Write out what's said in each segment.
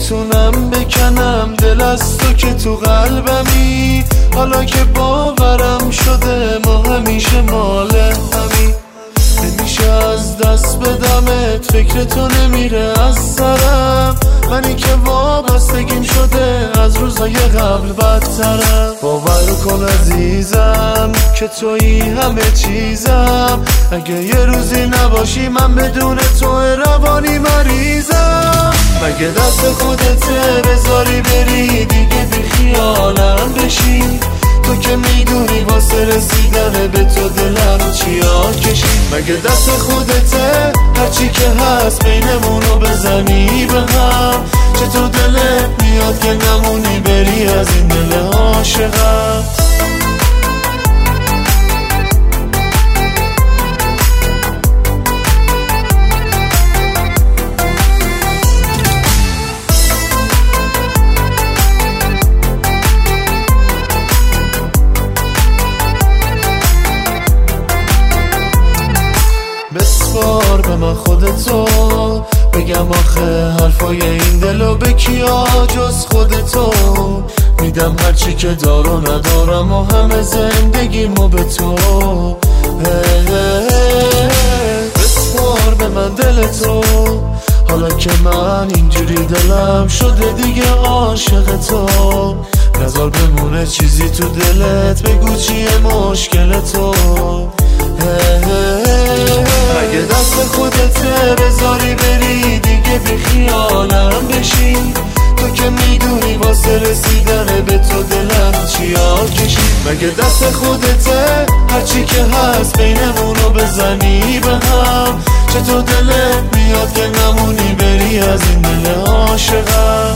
نمیتونم بکنم دل از تو که تو قلبمی. حالا که باورم شده ما همیشه مال همی. نمیشه از دست بدمت، فکر تو نمیره از سرم. منی که وابستگیم شده از روزای قبل بدترم. باور کن عزیزم که تویی همه چیزم. اگه یه روزی نباشی من بدون تو روانی مریضم. مگه دست خودته بذاری بری دیگه بی خیالم بشی؟ تو که میدونی واسه رسیدن به تو دلم چیا کشید. مگه دست خودته هرچی که هست بینمونو بزنی به هم؟ چطور دلت میاد که نمونی بری از این دل عاشقم؟ بسپار به من خودتو، بگم آخه حرفای این دلو به کیا جز خودتو. میدم هرچی که دار و ندارم و همه زندگیمو به تو. بسپار به من دلتو، حالا که من اینجوری دلم شده دیگه عاشق تو. نذار بمونه چیزی تو دلت، بگو چیه مشکل تو. اگه دست خودته بذاری بری دیگه بی خیالم بشی؟ تو که میدونی واسه رسیدن به تو دلم چیا کشید. مگه دست خودته هرچی که هست بینمونو بزنی به هم؟ چطور دلت میاد که نمونی بری از این دل عاشقم؟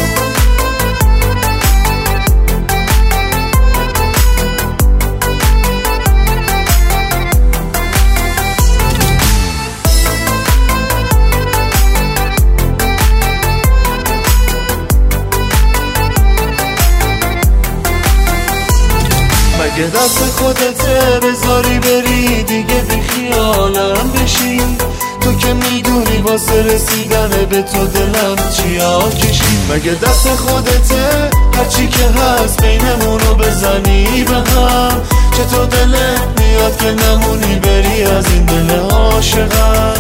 مگه دست خودته بذاری بری دیگه بی خیالم بشی؟ تو که میدونی واسه رسیدن به تو دلم چیا کشید. مگه دست خودته هرچی که هست بینمونو بزنی به هم؟ چطور دلت میاد که نمونی بری از این دل عاشقم؟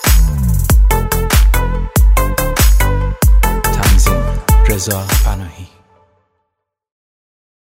تنظیم رضا پناهی.